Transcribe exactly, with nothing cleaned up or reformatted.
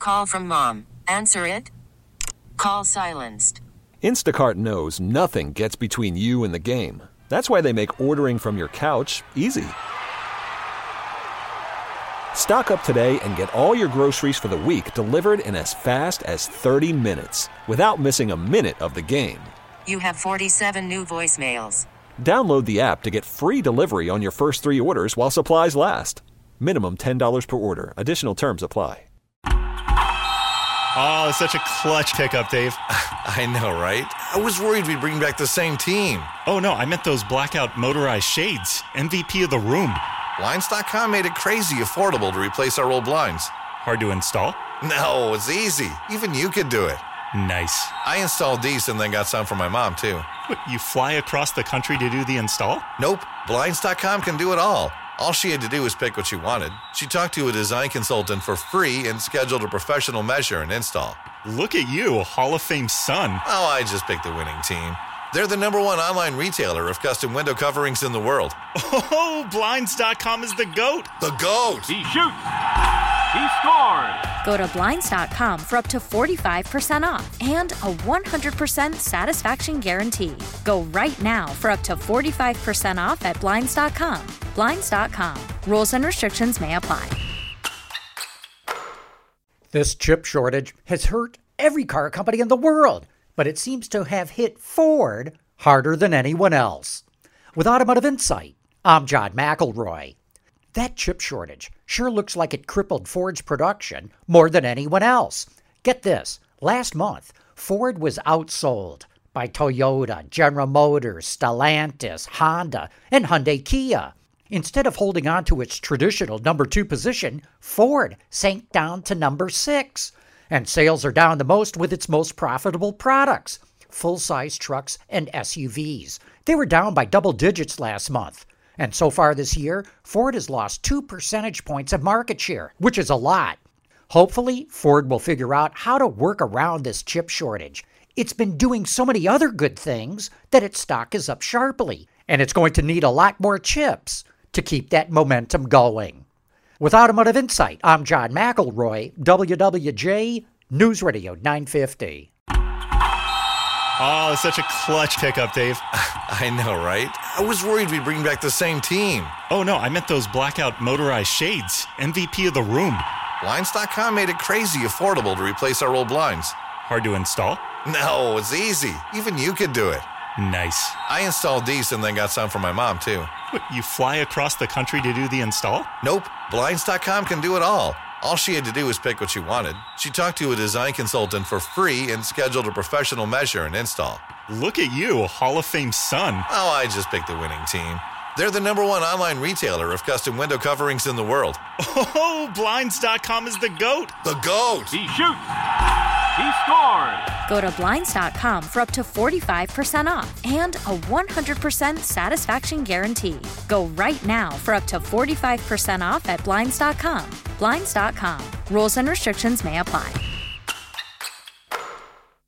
Call from mom. Answer it. Call silenced. Instacart knows nothing gets between you and the game. That's why they make ordering from your couch easy. Stock up today and get all your groceries for the week delivered in as fast as thirty minutes without missing a minute of the game. You have forty-seven new voicemails. Download the app to get free delivery on your first three orders while supplies last. Minimum ten dollars per order. Additional terms apply. Oh, such a clutch pickup, Dave. I know, right? I was worried we'd bring back the same team. Oh, no, I meant those blackout motorized shades. M V P of the room. Blinds dot com made it crazy affordable to replace our old blinds. Hard to install? No, it's easy. Even you could do it. Nice. I installed these and then got some for my mom, too. What, you fly across the country to do the install? Nope. Blinds dot com can do it all. All she had to do was pick what she wanted. She talked to a design consultant for free and scheduled a professional measure and install. Look at you, Hall of Fame son. Oh, I just picked the winning team. They're the number one online retailer of custom window coverings in the world. Oh, Blinds dot com is the GOAT. The GOAT! He shoots! He scores! Go to Blinds dot com for up to forty-five percent off and a one hundred percent satisfaction guarantee. Go right now for up to forty-five percent off at Blinds dot com. Blinds dot com. Rules and restrictions may apply. This chip shortage has hurt every car company in the world, but it seems to have hit Ford harder than anyone else. With Automotive Insight, I'm John McElroy. That chip shortage sure looks like it crippled Ford's production more than anyone else. Get this, last month, Ford was outsold by Toyota, General Motors, Stellantis, Honda, and Hyundai Kia. Instead of holding on to its traditional number two position, Ford sank down to number six. And sales are down the most with its most profitable products, full-size trucks and S U Vs. They were down by double digits last month. And so far this year, Ford has lost two percentage points of market share, which is a lot. Hopefully, Ford will figure out how to work around this chip shortage. It's been doing so many other good things that its stock is up sharply, and it's going to need a lot more chips to keep that momentum going. With Automotive Insight, I'm John McElroy, W W J News Radio nine fifty. Oh, such a clutch pickup, Dave. I know, right? I was worried we'd bring back the same team. Oh, no, I meant those blackout motorized shades. M V P of the room. Blinds dot com made it crazy affordable to replace our old blinds. Hard to install? No, it's easy. Even you could do it. Nice. I installed these and then got some for my mom, too. What, you fly across the country to do the install? Nope. Blinds dot com can do it all. All she had to do was pick what she wanted. She talked to a design consultant for free and scheduled a professional measure and install. Look at you, Hall of Fame son. Oh, I just picked the winning team. They're the number one online retailer of custom window coverings in the world. Oh, Blinds dot com is the GOAT. The GOAT! He shoots! He scores! Go to Blinds dot com for up to forty-five percent off and a one hundred percent satisfaction guarantee. Go right now for up to forty-five percent off at Blinds dot com. Blinds dot com. Rules and restrictions may apply.